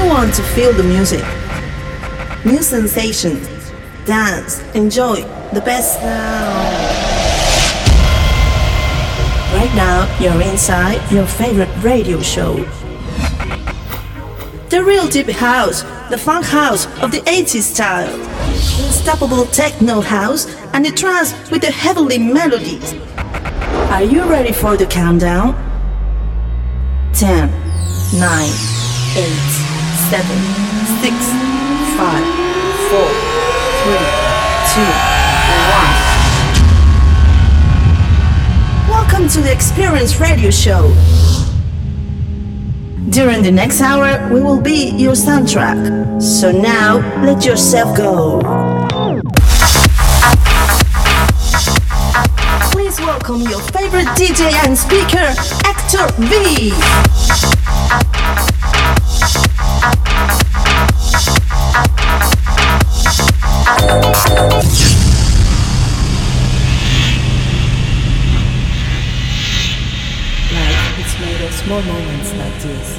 you want to feel the music, new sensations, dance, enjoy the best now. Right now, you're inside your favorite radio show. The real deep house, the funk house of the 80s style. Unstoppable techno house and the trance with the heavenly melodies. Are you ready for the countdown? 10, 9, 8, 7, 6, 5, 4, 3, 2, 1. Welcome to the Experience Radio Show. During the next hour, we will be your soundtrack. So now, let yourself go. Please welcome your favorite DJ and speaker, Hector V. Life is made of small moments like this.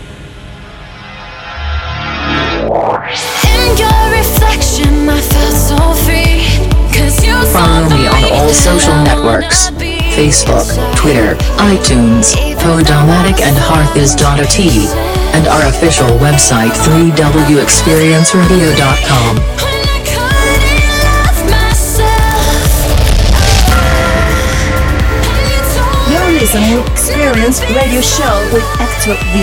In your reflection, I felt so free. Follow me on all social networks: Facebook, Twitter, iTunes, Podomatic and Hearthis.at, and our official website www.experienceradio.com. You're listening to Experience Radio Show with Hector V.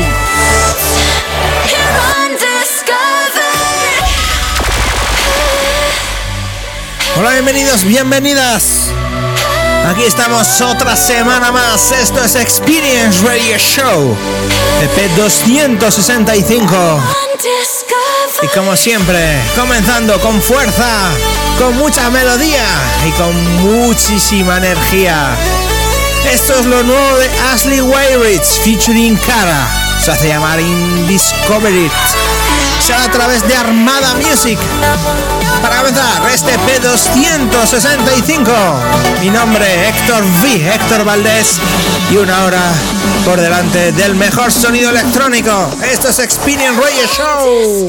Hola, bienvenidos, bienvenidas. Aquí estamos otra semana más. Esto es Experience Radio Show, EP 265. Y como siempre, comenzando con fuerza, con mucha melodía y con muchísima energía. Esto es lo nuevo de Ashley Weyrich featuring Cara. Se hace llamar Indiscovered. Será a través de Armada Music. Para comenzar este P265, mi nombre Héctor V, Héctor Valdés, y una hora por delante del mejor sonido electrónico. Esto es Experience Radio Show.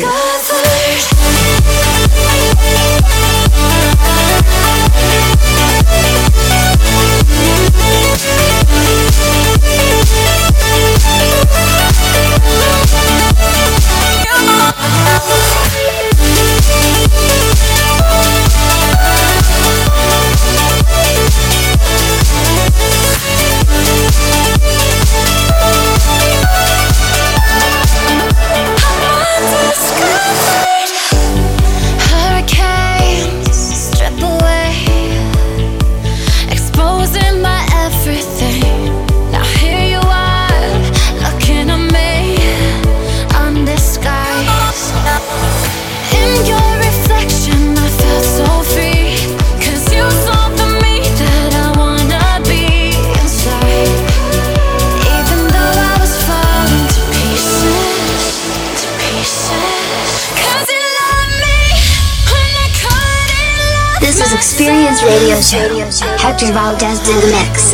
This is Experience Radio Show. Hector Valdez in the mix.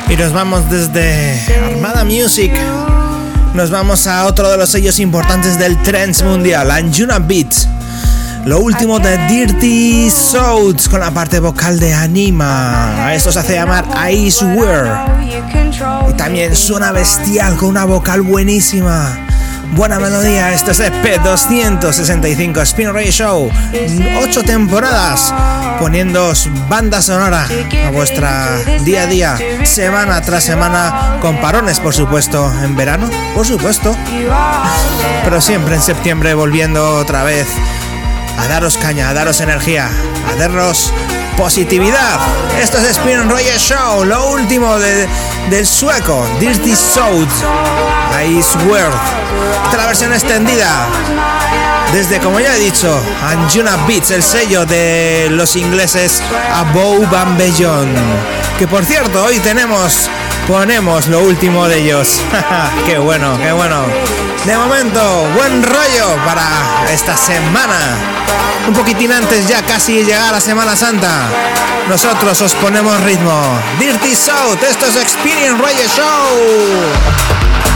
Y nos vamos desde Armada Music. Nos vamos a otro de los sellos importantes del trance mundial, Anjuna Beats. Lo último de Dirty Souls con la parte vocal de Anima. A esto se hace llamar Icewear. Y también suena bestial con una vocal buenísima. Buena melodía, esto es EP 265 Spin Radio Show. 8 temporadas poniéndoos banda sonora a vuestra día a día, semana tras semana, con parones por supuesto en verano, por supuesto, pero siempre en septiembre volviendo otra vez a daros caña, a daros energía, a darnos positividad. Esto es Spin Radio Show, lo último del sueco Dirty Souls, Icewear. Esta es la versión extendida desde, como ya he dicho, Anjuna Beats, el sello de los ingleses Above and Beyond, que por cierto hoy ponemos lo último de ellos. Qué bueno, qué bueno. De momento, buen rollo para esta semana. Un poquitín antes ya casi llegar a Semana Santa, nosotros os ponemos ritmo. Dirty South, esto es Experience Radio Show.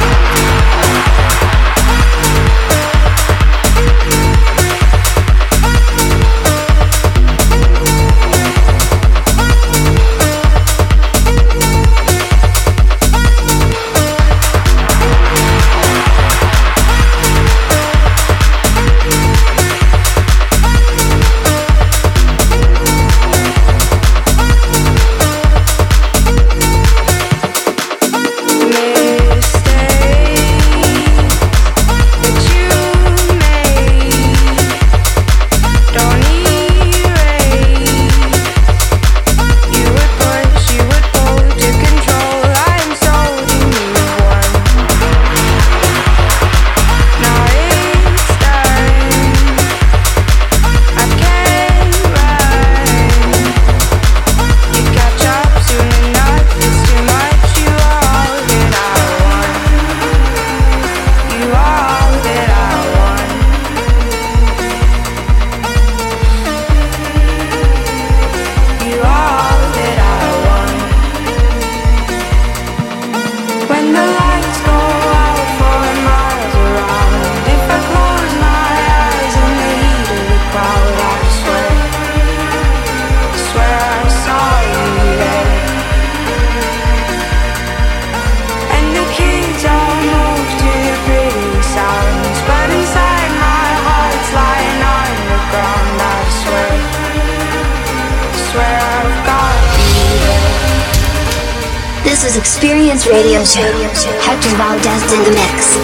This is Experience Radio Show. Hector Valdez in the mix.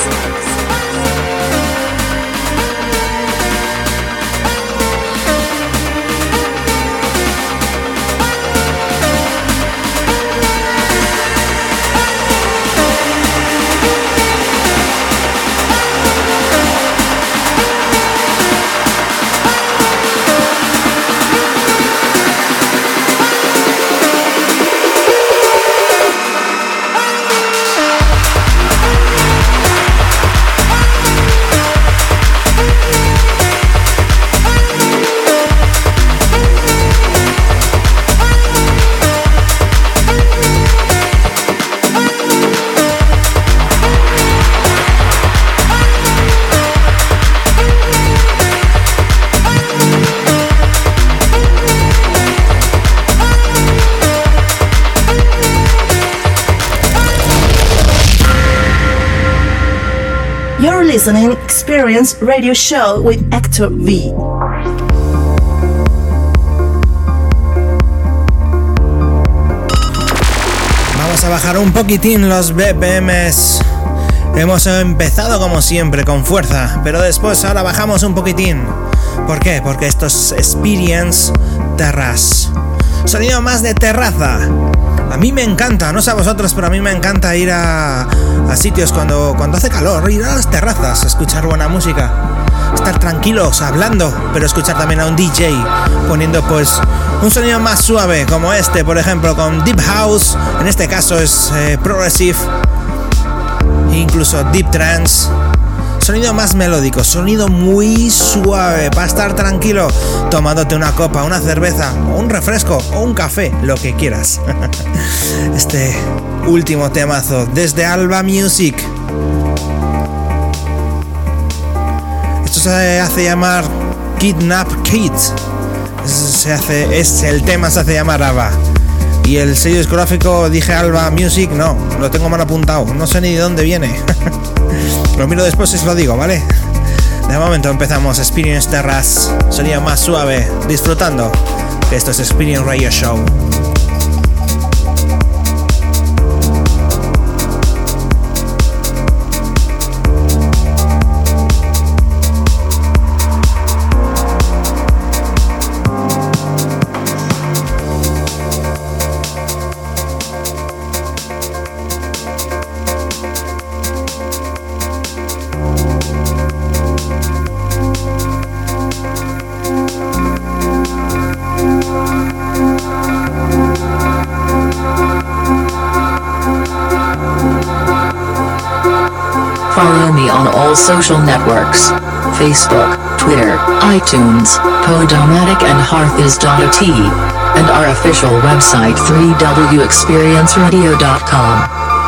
You're listening Experience Radio Show with Hector V. Vamos a bajar un poquitín los BPMs. Hemos empezado como siempre con fuerza, pero después ahora bajamos un poquitín. ¿Por qué? Porque esto es Experience Terrace. Sonido más de terraza. A mí me encanta, no sé a vosotros, pero a mí me encanta ir a sitios cuando hace calor, ir a las terrazas, escuchar buena música, estar tranquilos hablando, pero escuchar también a un DJ poniendo pues un sonido más suave, como este, por ejemplo, con Deep House, en este caso es Progressive, incluso Deep Trance. sonido más melódico, sonido muy suave, para estar tranquilo tomándote una copa, una cerveza, o un refresco, o un café, lo que quieras. Este último temazo desde Alba Music. Esto se hace llamar Kidnap Kids. El tema se hace llamar Ava. Y el sello discográfico, dije Alba Music, no, lo tengo mal apuntado, no sé ni de dónde viene. Lo miro después y os lo digo, ¿vale? De momento empezamos Experience Terras, sonido más suave, disfrutando, que esto es Experience Radio Show. Follow me on all social networks: Facebook, Twitter, iTunes, Podomatic and Hearthis.at, and our official website 3wexperienceradio.com.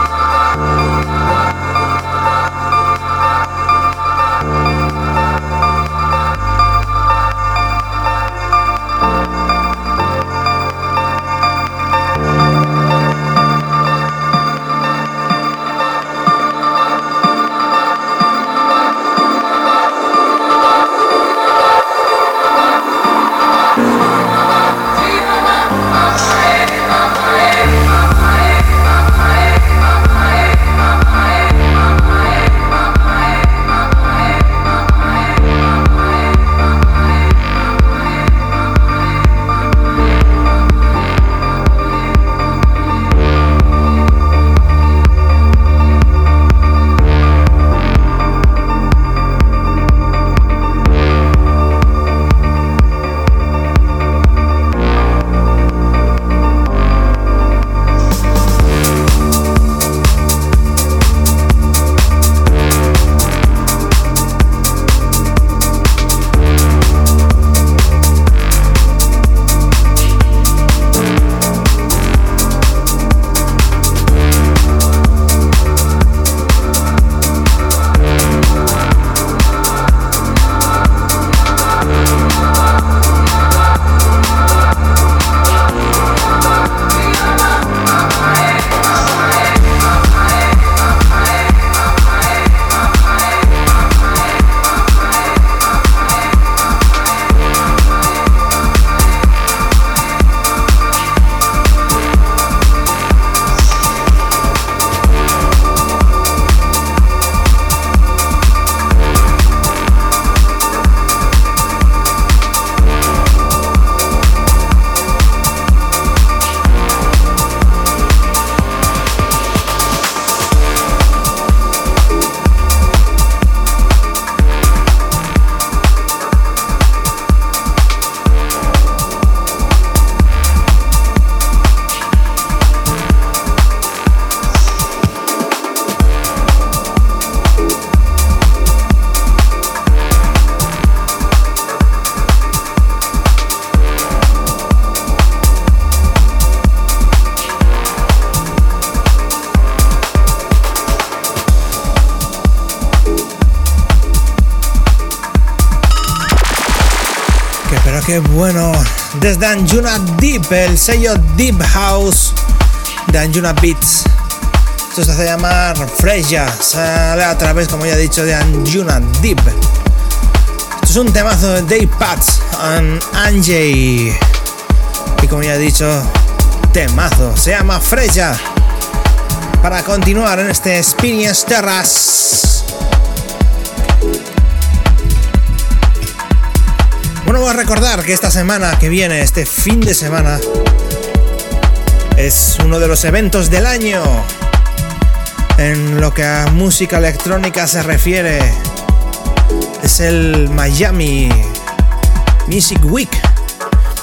Qué bueno, desde Anjuna Deep, el sello Deep House de Anjuna Beats. Esto se hace llamar Freya, sale a través, como ya he dicho, de Anjuna Deep. Esto es un temazo de Dave Pats and Anjay. Y como ya he dicho, temazo, se llama Freya. Para continuar en este Experience Terras. Bueno, voy a recordar que esta semana que viene, este fin de semana, es uno de los eventos del año en lo que a música electrónica se refiere. Es el Miami Music Week,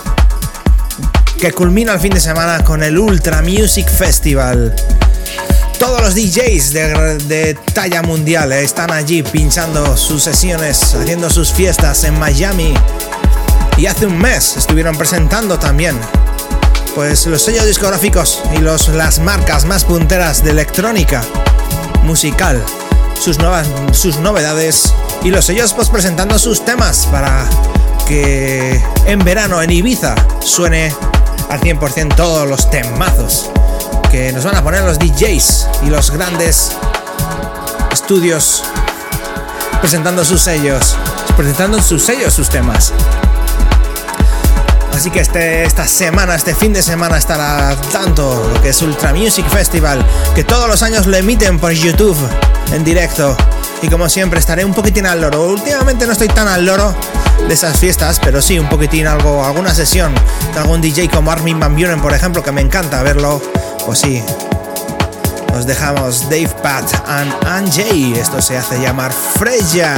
que culmina el fin de semana con el Ultra Music Festival. Todos los DJs de talla mundial están allí pinchando sus sesiones, haciendo sus fiestas en Miami. Y hace un mes estuvieron presentando también pues los sellos discográficos y las marcas más punteras de electrónica musical, sus novedades, y los sellos pues presentando sus temas para que en verano en Ibiza suene al 100% todos los temazos que nos van a poner los DJs y los grandes estudios presentando sus sellos, sus temas. Así que esta semana, este fin de semana estará tanto lo que es Ultra Music Festival, que todos los años lo emiten por YouTube en directo. Y como siempre estaré un poquitín al loro. Últimamente no estoy tan al loro de esas fiestas, pero sí un poquitín alguna sesión de algún DJ como Armin van Buuren, por ejemplo, que me encanta verlo. Pues sí, os dejamos Dave Pat and Anjay. Esto se hace llamar Freya.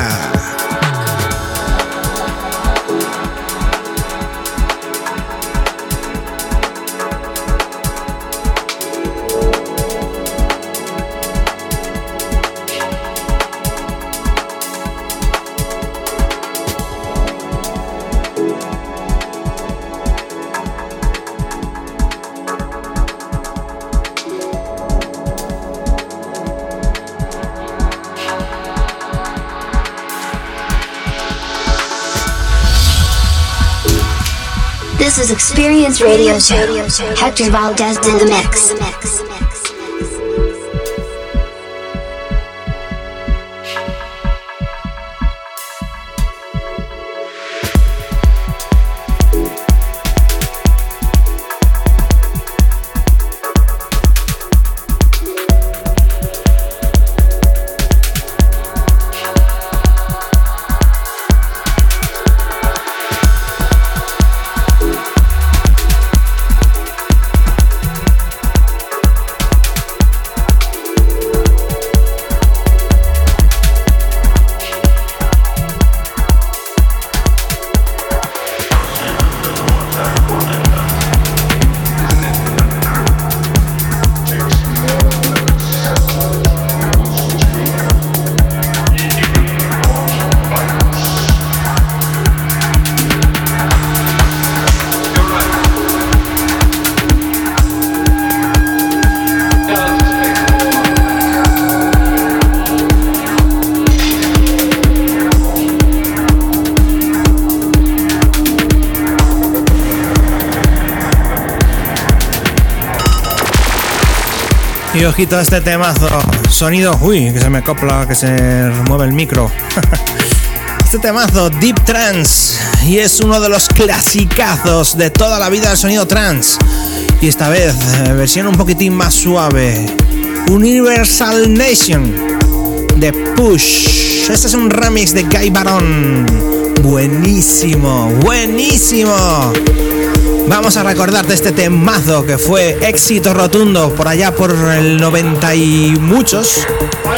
This is Experience Radio Show. Hector Valdez in the mix. Y ojito a este temazo, sonido, que se me copla, que se mueve el micro. Este temazo, Deep Trance, y es uno de los clasicazos de toda la vida del sonido trance. Y esta vez, versión un poquitín más suave, Universal Nation de Push. Este es un remix de Guy Baron. Buenísimo, buenísimo. Vamos a recordarte este temazo que fue éxito rotundo por allá por el 90 y muchos.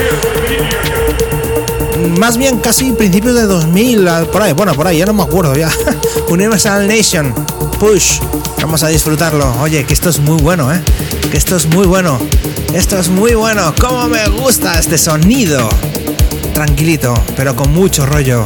Más bien casi principios de 2000, por ahí, bueno, por ahí, ya no me acuerdo ya. Universal Nation, Push. Vamos a disfrutarlo. Oye, que esto es muy bueno, que esto es muy bueno. Esto es muy bueno. Cómo me gusta este sonido. Tranquilito, pero con mucho rollo.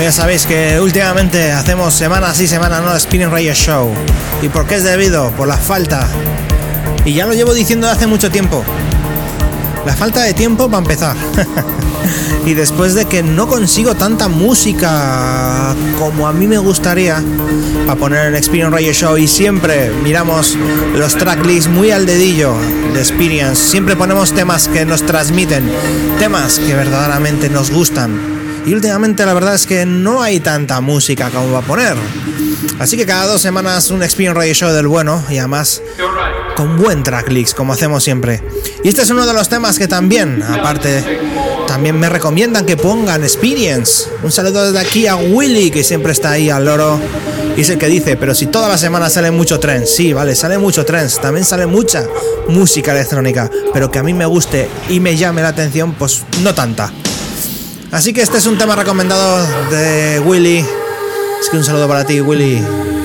ya sabéis que últimamente hacemos semana sí, semana no Spinning Radio Show. ¿Y por qué es debido? Por la falta. Y ya lo llevo diciendo hace mucho tiempo. La falta de tiempo para empezar. Y después de que no consigo tanta música como a mí me gustaría para poner en Experience Radio Show, y siempre miramos los tracklists muy al dedillo de Experience, siempre ponemos temas que nos transmiten, temas que verdaderamente nos gustan, y últimamente la verdad es que no hay tanta música como va a poner, así que cada 2 semanas un Experience Radio Show del bueno, y además con buen tracklist como hacemos siempre. Y este es uno de los temas que también, aparte, también me recomiendan que pongan Experience. Un saludo desde aquí a Willy, que siempre está ahí al loro, y es el que dice, pero si toda la semana sale mucho trance. Sí, vale, sale mucho trance, también sale mucha música electrónica, pero que a mí me guste y me llame la atención, pues no tanta. Así que este es un tema recomendado de Willy. Es que un saludo para ti, Willy.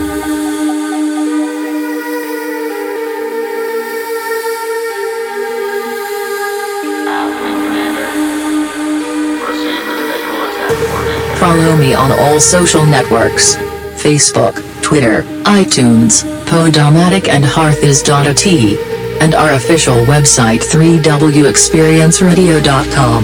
Follow me on all social networks: Facebook, Twitter, iTunes, Podomatic and Hearthis.at, and our official website 3wexperienceradio.com.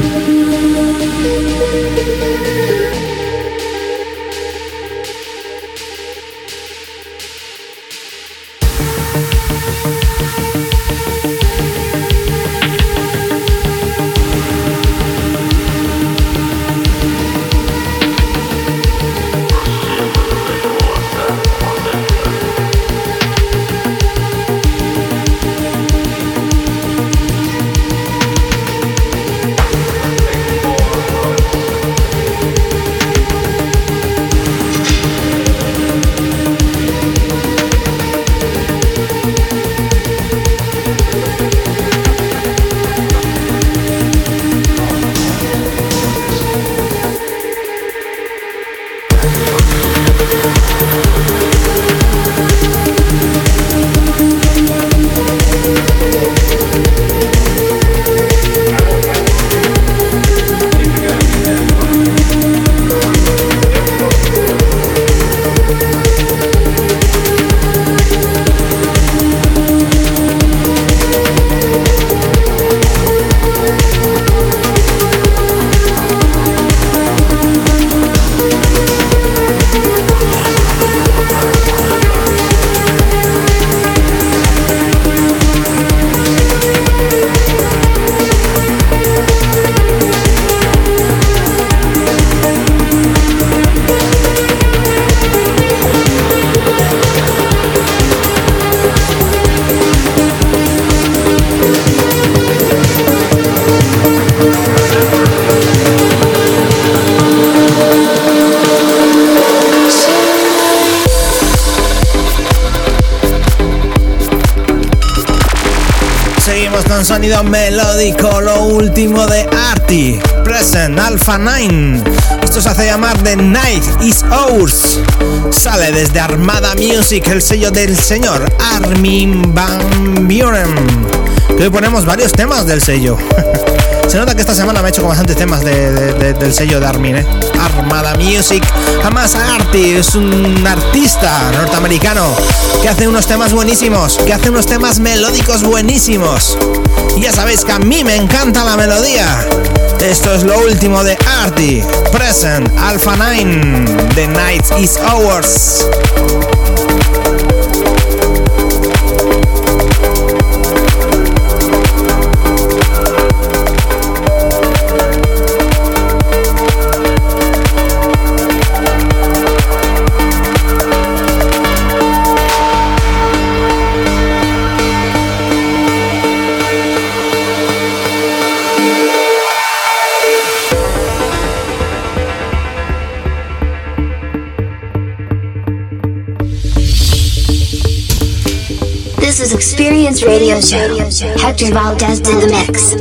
Sonido melódico, lo último de Arty, Present, Alpha 9. Esto se hace llamar The Night Is Ours. Sale desde Armada Music, el sello del señor Armin van Buuren. Que hoy ponemos varios temas del sello. Se nota que esta semana me he hecho con bastantes temas del sello de Armin, Armada Music. Además, Arty es un artista norteamericano que hace unos temas buenísimos, que hace unos temas melódicos buenísimos. Y ya sabéis que a mí me encanta la melodía. Esto es lo último de Arty, Present, Alpha 9, The Night Is Ours. This is Experience Radio Show. Hector Valdez in the mix.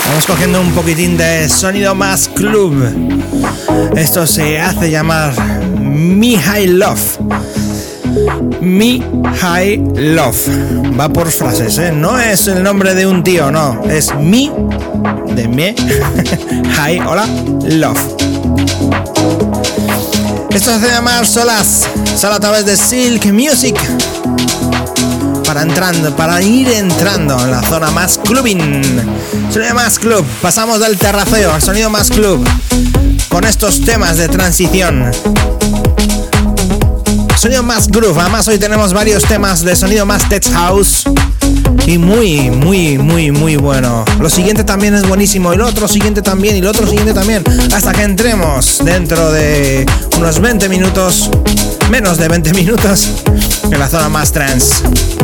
Vamos cogiendo un poquitín de sonido más club. Esto se hace llamar Me High Love. Me High Love. Va por frases, ¿eh? No es el nombre de un tío, no. Es Me, de me, High, hola, Love. Esto se hace llamar Solas. Solo a través de Silk Music. Para ir entrando en la zona más clubbing. Sonido más club. Pasamos del terraceo al sonido más club. Con estos temas de transición. Sonido más groove. Además hoy tenemos varios temas de sonido más tech house. Y muy bueno. Lo siguiente también es buenísimo. Y lo otro siguiente también. Y lo otro siguiente también. Hasta que entremos dentro de unos 20 minutos. Menos de 20 minutos. En la zona más trance.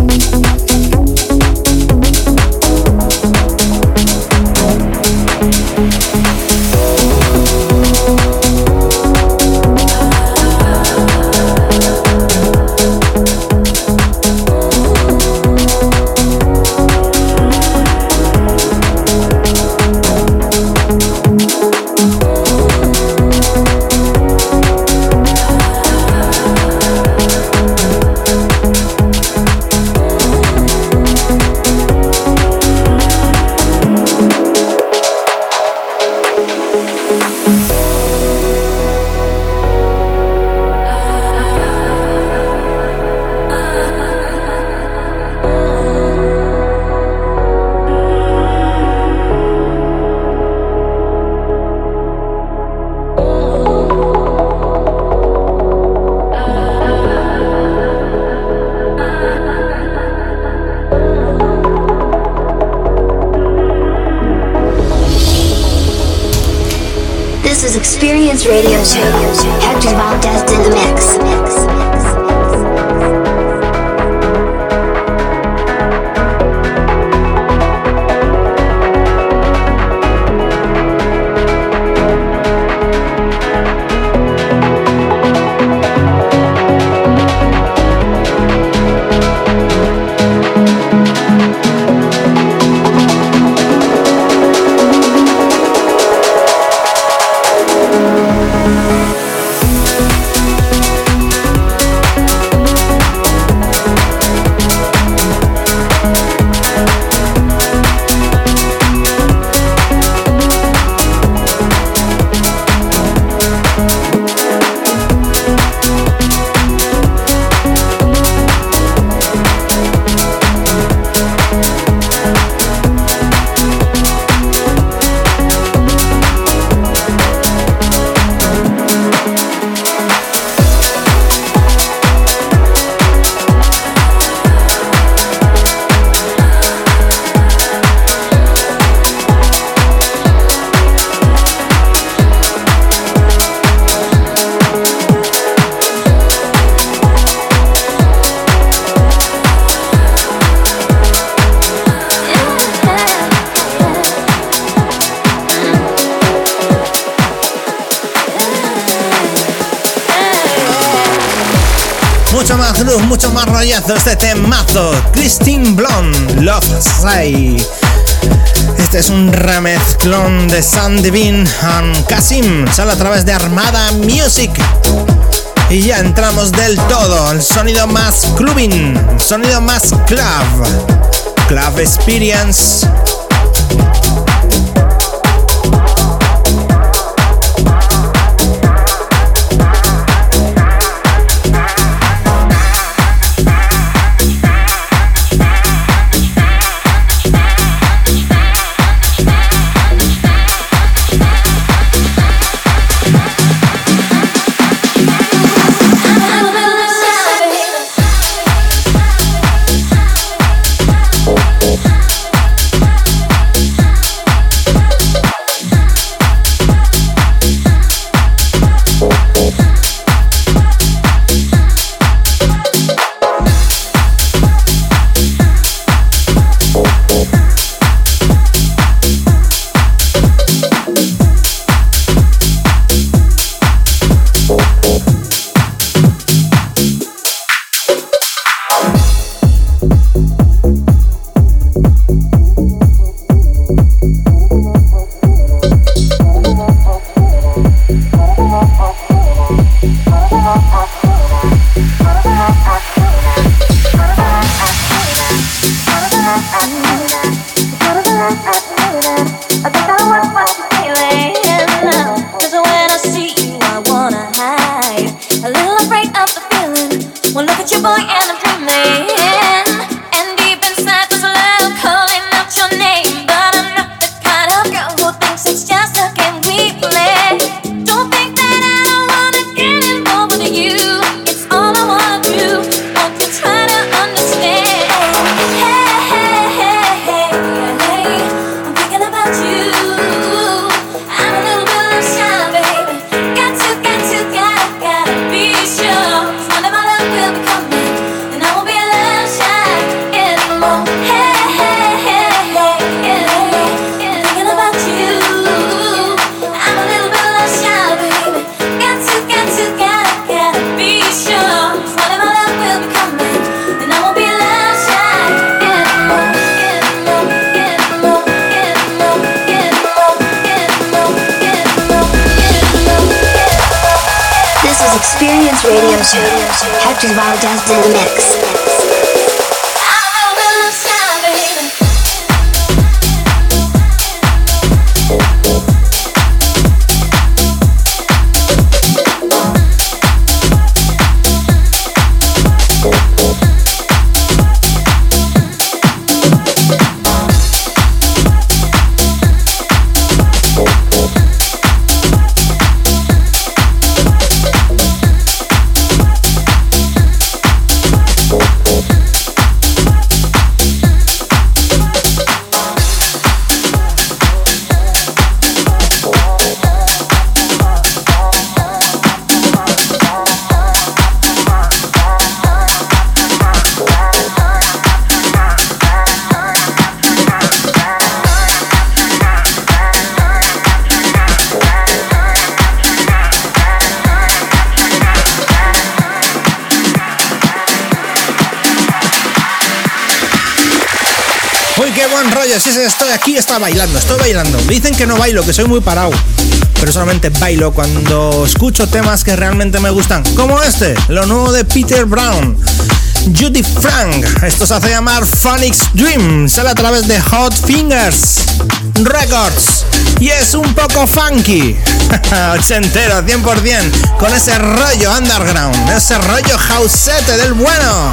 Experience Radio Show. Hector Valdez in the mix. Mucho más rollazo este temazo. Christine Blonde, Love Say. Este es un remezclón de Sam Devine and Kasim. Sale a través de Armada Music. Y ya entramos del todo. El sonido más clubbing, el sonido más club. Club Experience. Experience Radio Show. Hector Valdez in the mix. Sí, estoy aquí, estoy bailando. Dicen que no bailo, que soy muy parado, pero solamente bailo cuando escucho temas que realmente me gustan, como este, lo nuevo de Peter Brown, Judy Frank. Esto se hace llamar Phoenix Dream, sale a través de Hot Fingers Records y es un poco funky, ochentero 100%, con ese rollo underground, ese rollo houseete del bueno.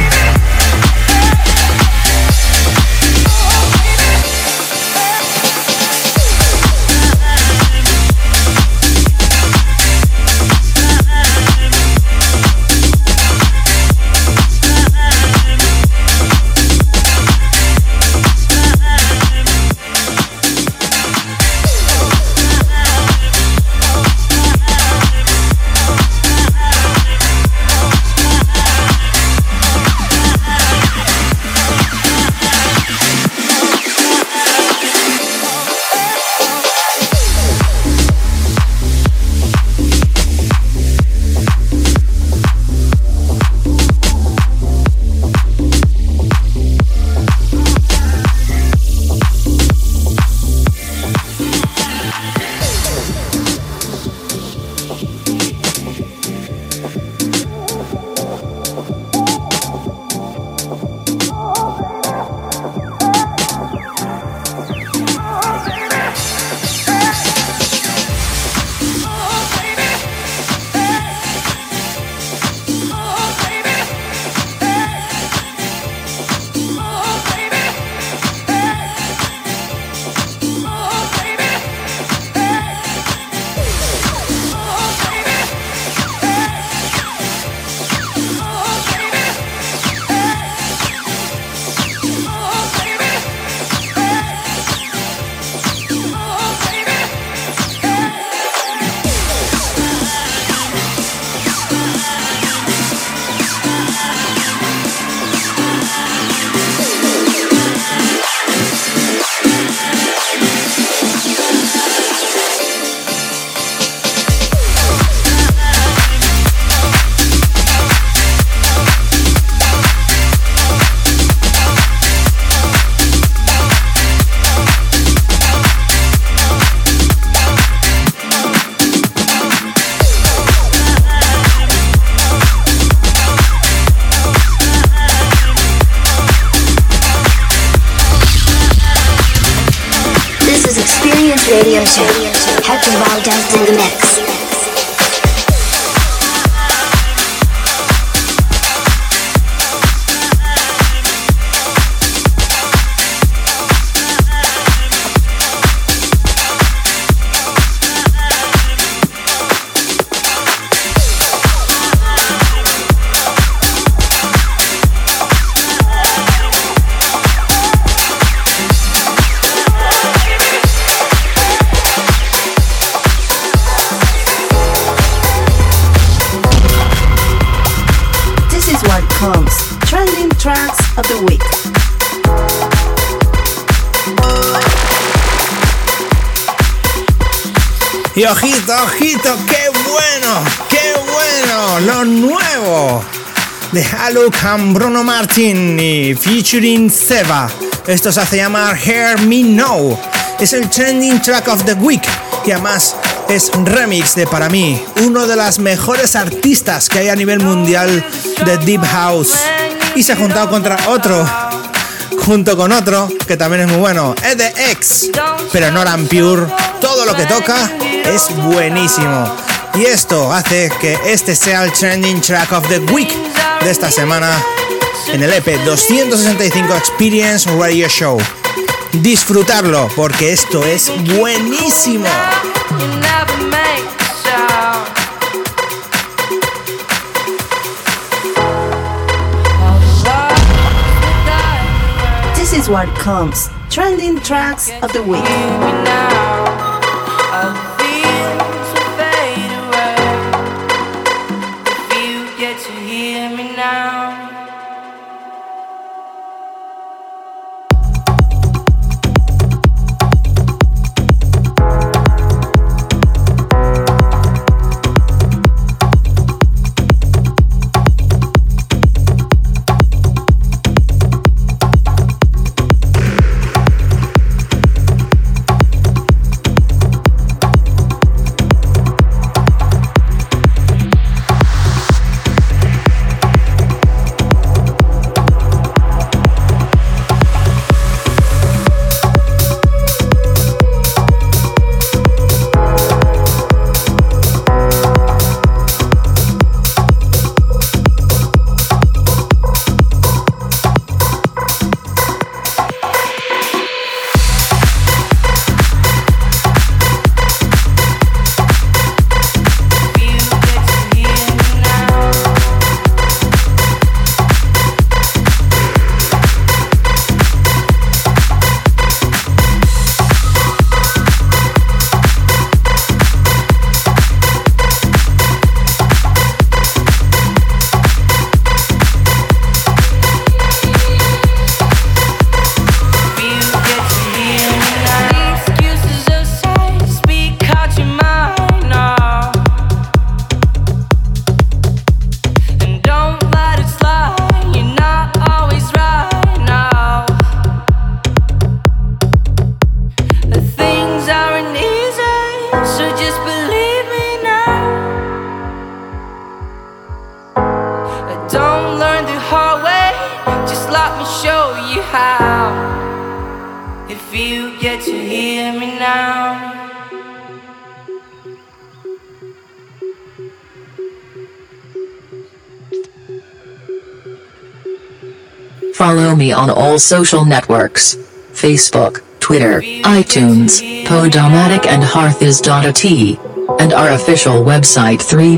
Radio Show. Hector Valdez in the mix. Trending tracks of the week. Y ojito, ojito, qué bueno, lo nuevo de Haluk and Bruno Martini featuring Seva. Esto se hace llamar Hear Me Now. Es el trending track of the week, que además es remix de, para mí, uno de las mejores artistas que hay a nivel mundial de Deep House. Y se ha juntado junto con otro que también es muy bueno, EDX, pero no Noran Pure. Todo lo que toca es buenísimo. Y esto hace que este sea el trending track of the week de esta semana en el EP 265 Experience Radio Show. Disfrutarlo porque esto es buenísimo. This is what comes. Trending tracks of the week. Follow me on all social networks. Facebook, Twitter, iTunes, Podomatic and Hearthis.at. And our official website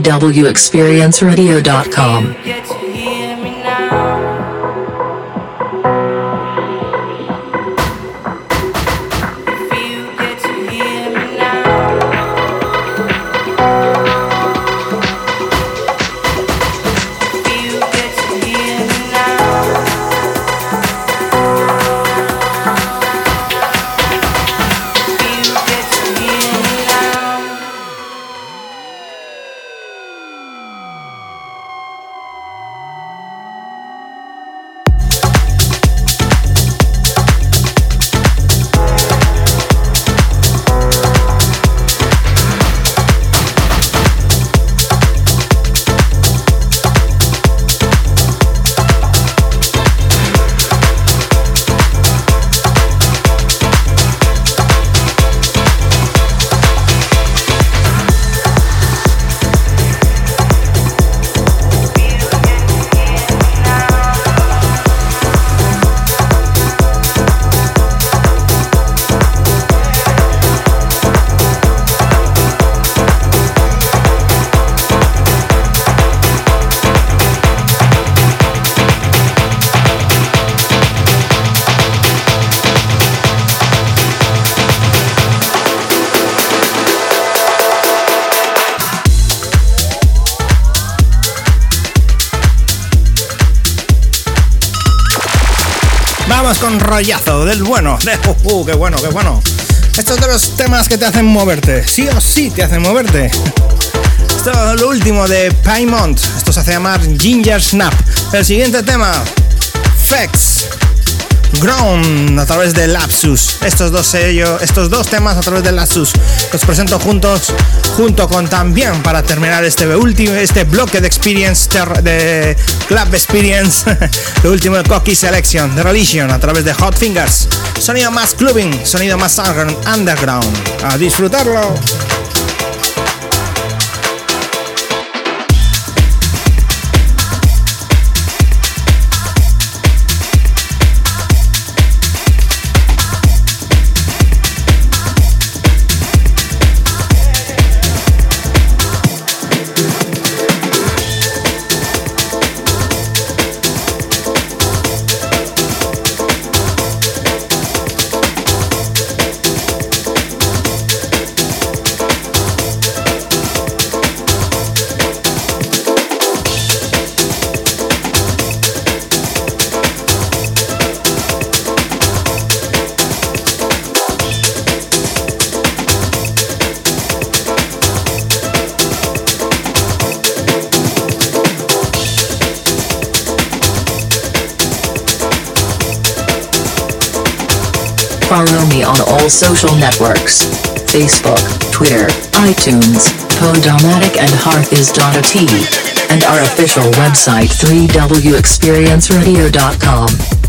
3wexperienceradio.com. Vamos con rollazo del bueno, qué bueno, qué bueno. Estos de los temas que te hacen moverte, sí o sí te hacen moverte. Esto es lo último de Paimont. Esto se hace llamar Ginger Snap. El siguiente tema, Fex. Ground a través de Lapsus. Estos dos temas a través de Lapsus los presento junto con también, para terminar este bloque de Experience, de Club Experience, lo último de Cocky Selection, de Religion a través de Hot Fingers. Sonido más clubbing, sonido más underground. A disfrutarlo. Follow me on all social networks. Facebook, Twitter, iTunes, Podomatic and Hearthis.at. And our official website 3wexperienceradio.com.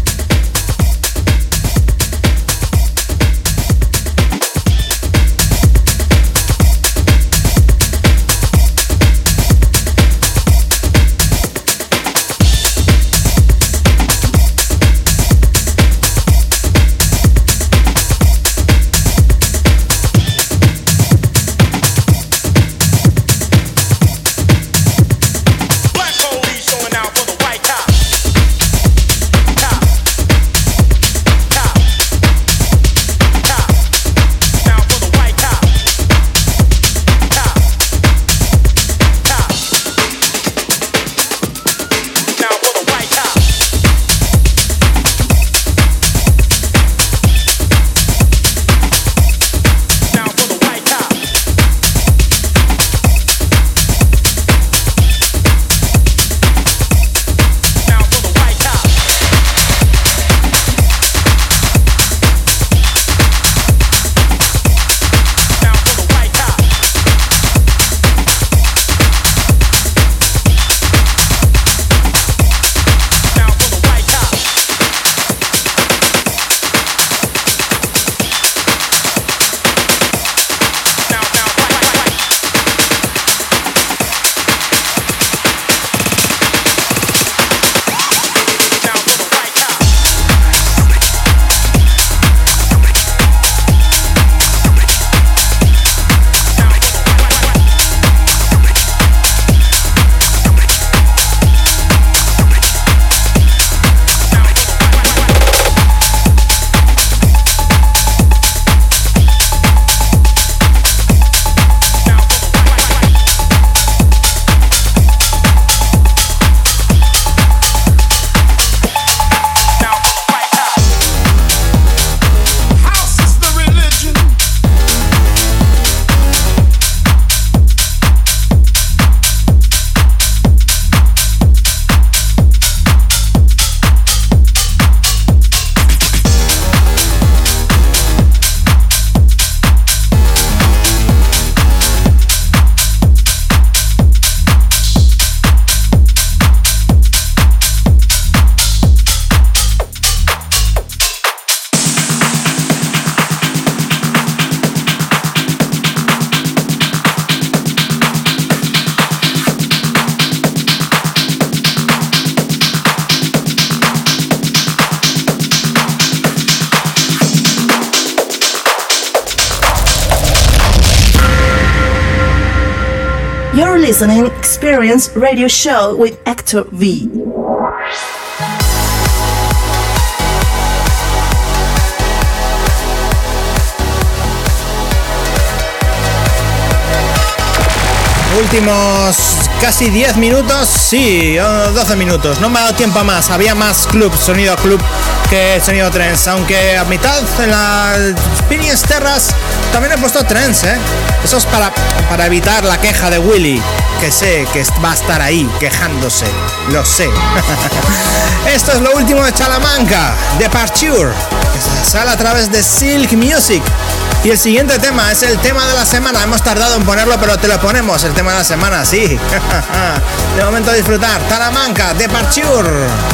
You're listening Experience Radio Show with Hector V. Últimos casi 10 minutos, sí, 12 minutos. No me ha dado tiempo a más. Había más club, sonido club, que sonido trance. Aunque a mitad en la Experience Terras también he puesto trance, ¿eh? Eso es para evitar la queja de Willy, que sé que va a estar ahí quejándose. Lo sé. Esto es lo último de Chalamanca, Departure, que sale a través de Silk Music. Y el siguiente tema es el tema de la semana. Hemos tardado en ponerlo, pero te lo ponemos. El tema de la semana, sí. De momento disfrutar. Chalamanca, Departure.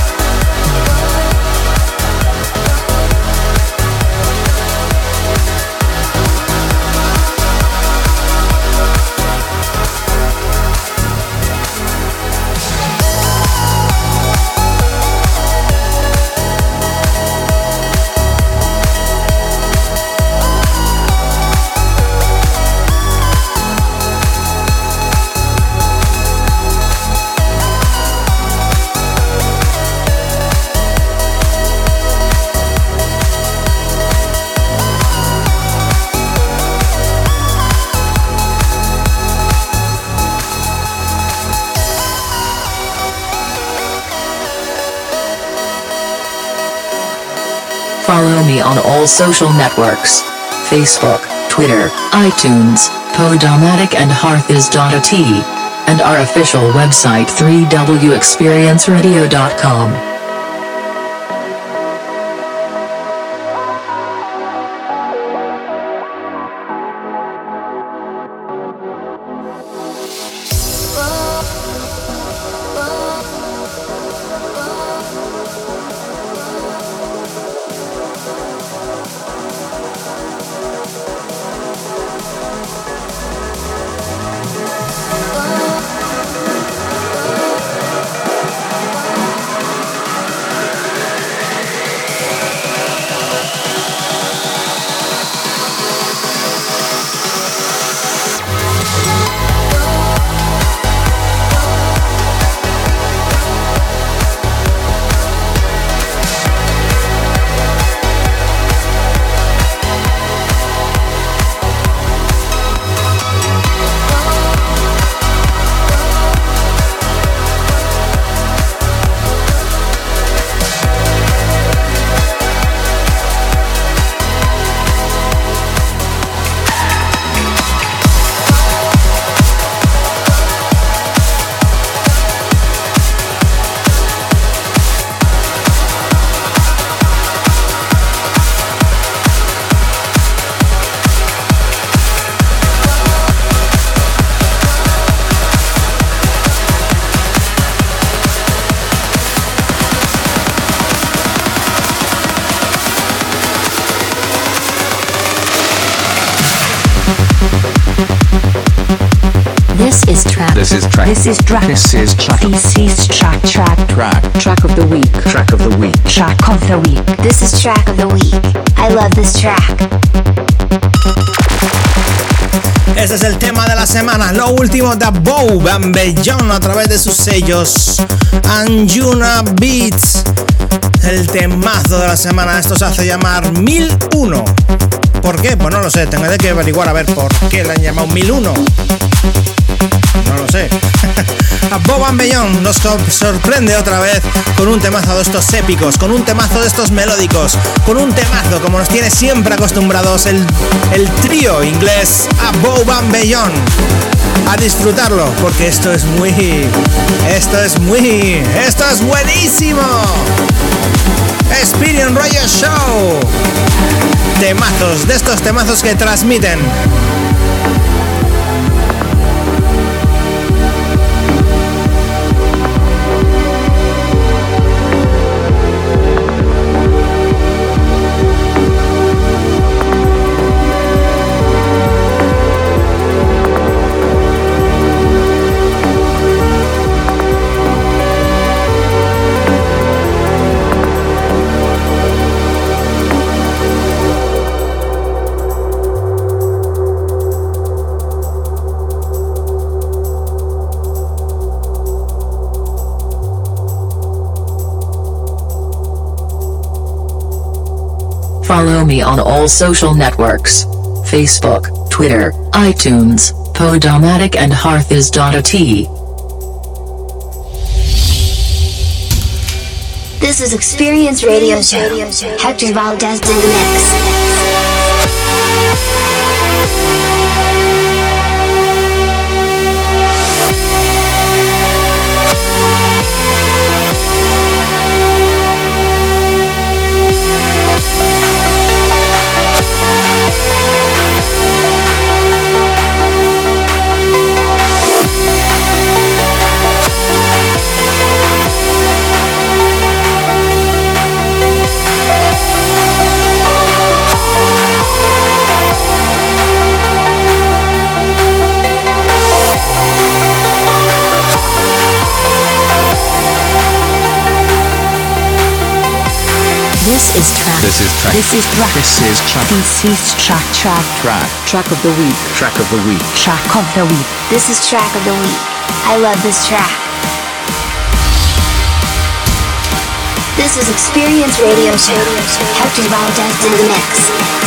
Follow me on all social networks. Facebook, Twitter, iTunes, Podomatic and Hearthis.at. And our official website 3wexperienceradio.com. This is track. This is track. This is track. This is track. This is track. Track of the week. Track of the week. Track of the week. This is track of the week. I love this track. Ese es el tema de la semana, lo último de Bow Bambellón a través de sus sellos Anjuna Beats. El temazo de la semana, esto se hace llamar 1001. ¿Por qué? Pues no lo sé, tendré que averiguar a ver por qué le han llamado 1001. No lo sé. A Bow Bambellón nos sorprende otra vez con un temazo de estos épicos, con un temazo de estos melódicos, con un temazo como nos tiene siempre acostumbrados el trío inglés A Bow Bambellón. A disfrutarlo, porque esto es buenísimo. Experience Radio Show. Temazos, de estos temazos que transmiten. Follow me on all social networks. Facebook, Twitter, iTunes, Podomatic and Hearthis.at. This is Experience Radio Show. Hector Valdez in the mix. This is track. This is track. This is track. This is track. This is track. Track of the week. Track of the week. Track of the week. This is track of the week. I love this track. This is Experience Radio Show. Hector Valdez in the mix.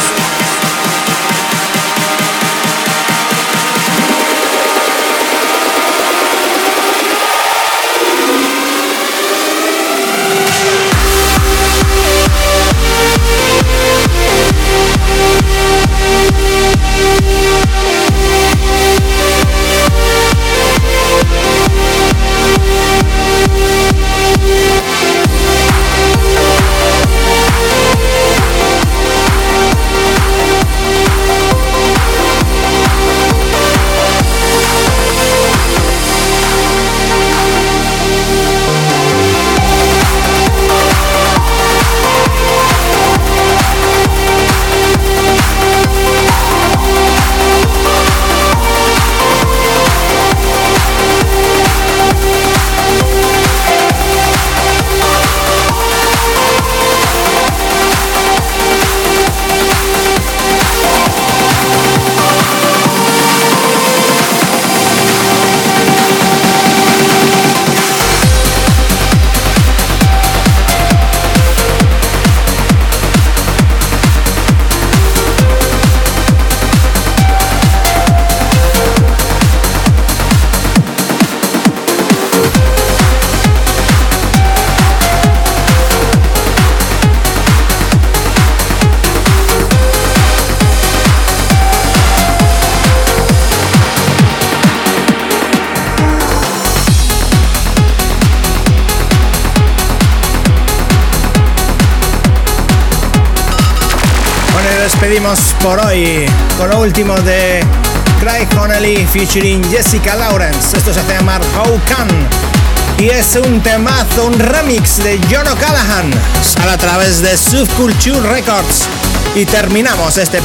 Despedimos por hoy con lo último de Craig Connelly featuring Jessica Lawrence. Esto se hace llamar How Can y es un temazo, un remix de John O'Callaghan. Sale a través de Subculture Records y terminamos este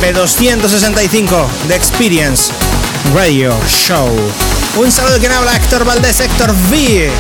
P265 de Experience Radio Show. Un saludo de quien habla, Héctor Valdés, Héctor V.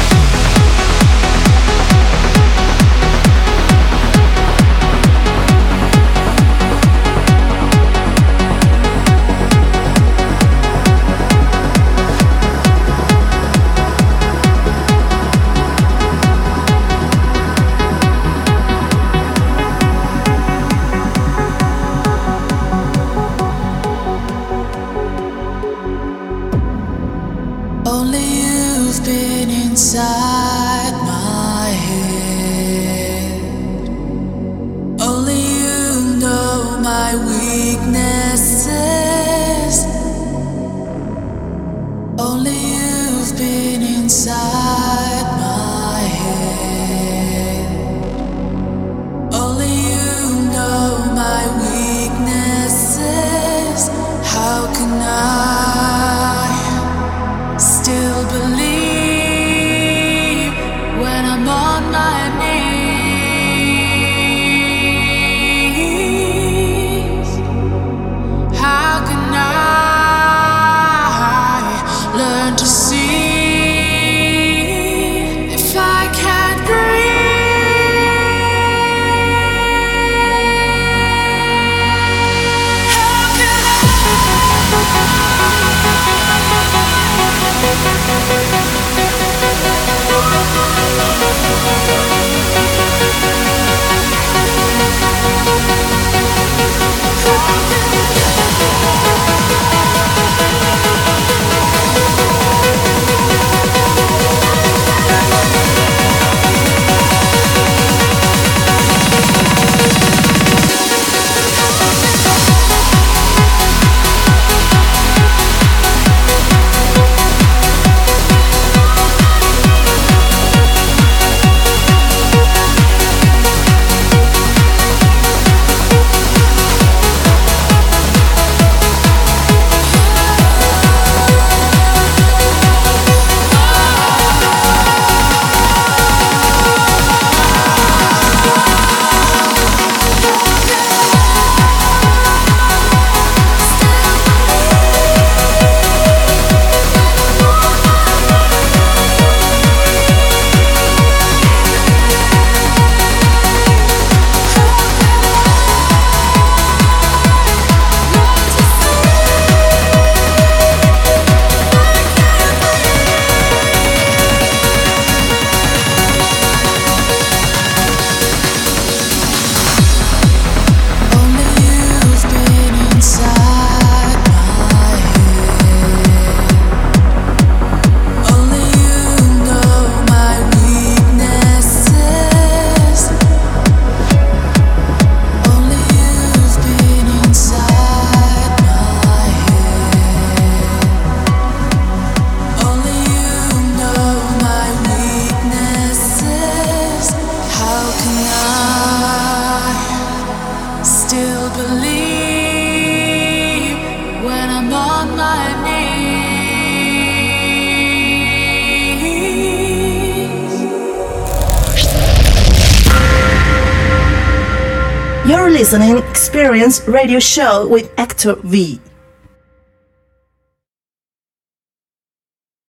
Still believe on my knees. You're listening Experience Radio Show with Hector V.